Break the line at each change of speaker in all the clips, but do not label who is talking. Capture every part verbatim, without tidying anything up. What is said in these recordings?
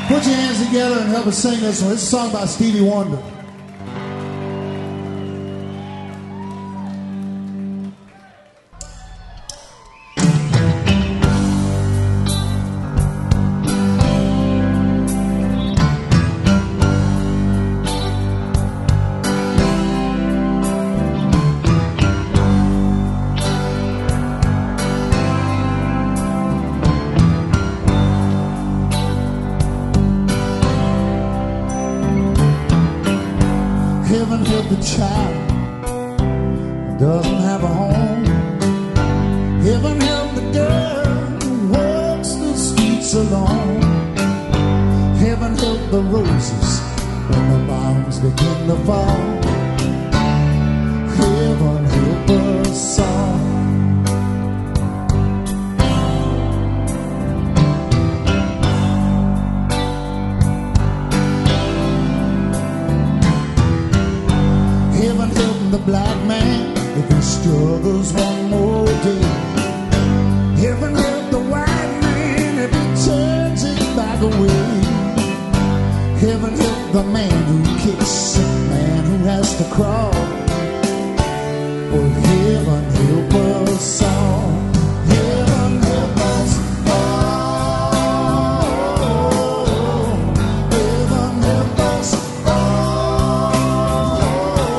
Put your hands together and help us sing this one. It's a song by Stevie Wonder. Heaven help the child who doesn't have a home. Heaven help the girl who walks the streets alone. Heaven help the roses when the bombs begin to fall. Heaven help us all. Heaven help the black man if he struggles one more day. Heaven help the white man if he turns his back away. Heaven help the man who kicks the man who has to crawl. Oh, heaven help us all. Heaven help us all. Heaven help us all.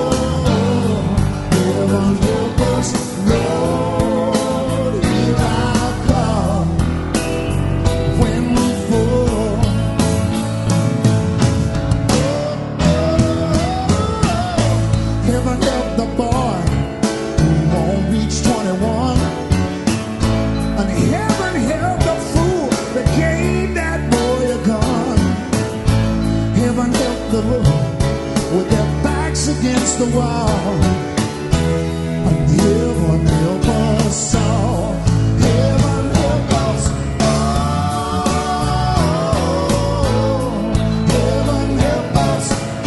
Heaven help us, Lord, hear our call when we fall. Heaven help the boy who won't reach twenty-one, and heaven help the fool that gave that boy a gun. Heaven help the road with their backs against the wall. Heaven help us all. Heaven help us all. Heaven help us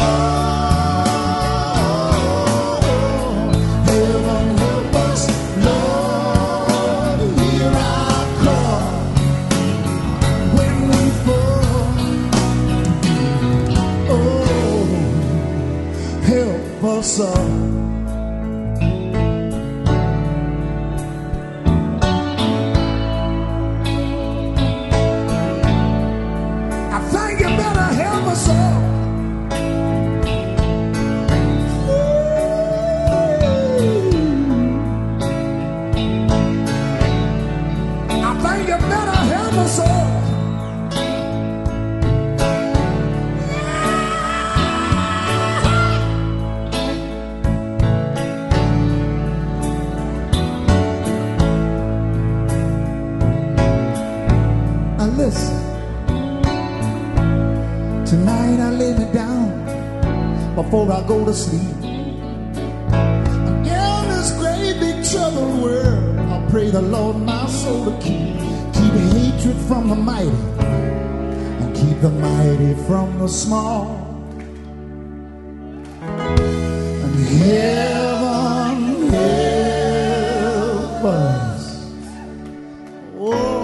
all. Heaven help us, Lord, hear our call when we fall. Oh, help us all. Listen, tonight I lay me down before I go to sleep. And in this great big troubled world, I pray the Lord my soul to keep. Keep hatred from the mighty and keep the mighty from the small. And heaven help us. Oh.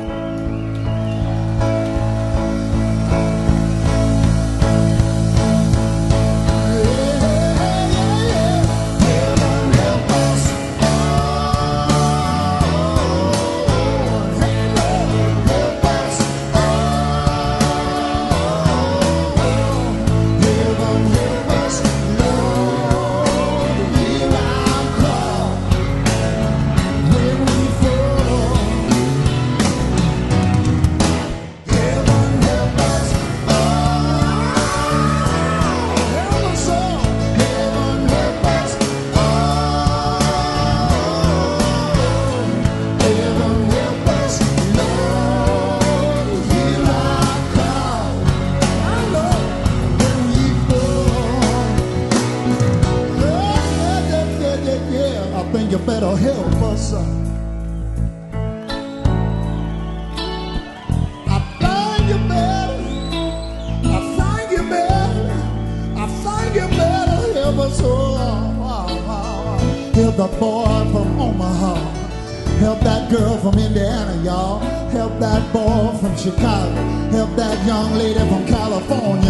You better help us. I find you better. I find you better. I find you better. Help us. Oh, oh, oh. Help the boy from Omaha. Help that girl from Indiana, y'all. Help that boy from Chicago. help that young lady from California.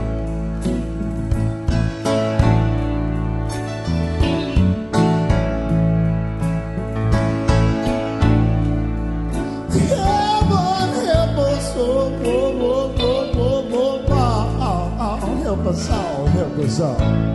Heaven help us, oh, oh, oh, oh, oh, oh, oh, oh, oh, help us all, help us all.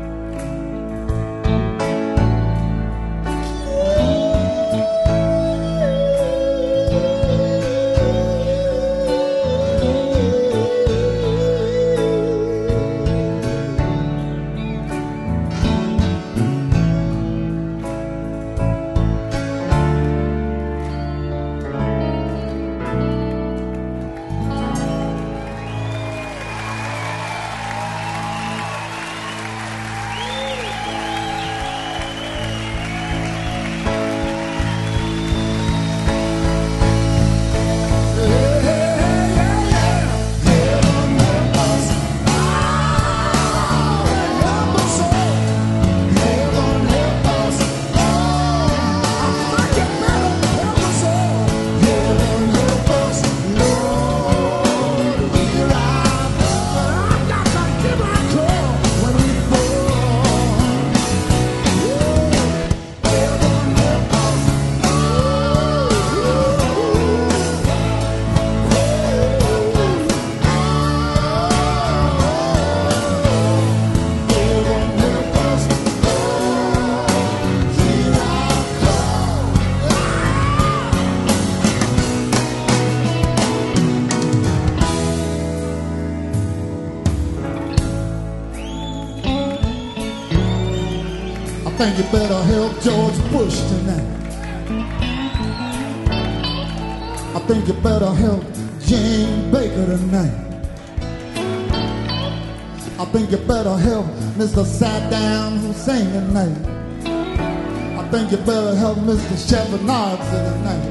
I think you better help George Bush tonight. I think you better help Jane Baker tonight. I think you better help Mister Saddam Hussein tonight. I think you better help Mister Shevardnadze tonight.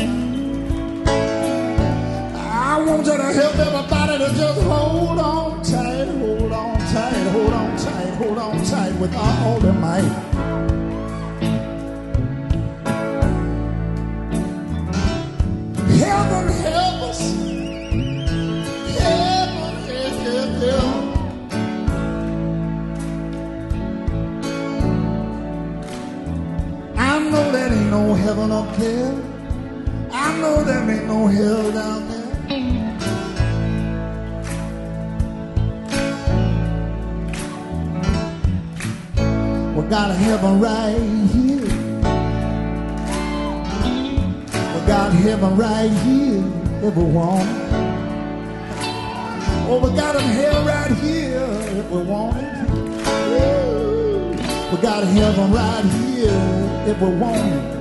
I want you to help everybody to just hold on tight, hold on tight, hold on tight, hold on tight with all their might. Heaven help us. Heaven, help, help, help. I know there ain't no heaven up here. I know there ain't no hell down there. We got a heaven right here. We got heaven right here if we want it. Oh, we got a hell right here if we want it. Ooh. We got heaven right here if we want it.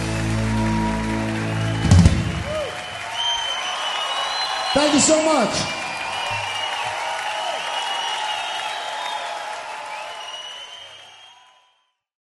Thank you so much.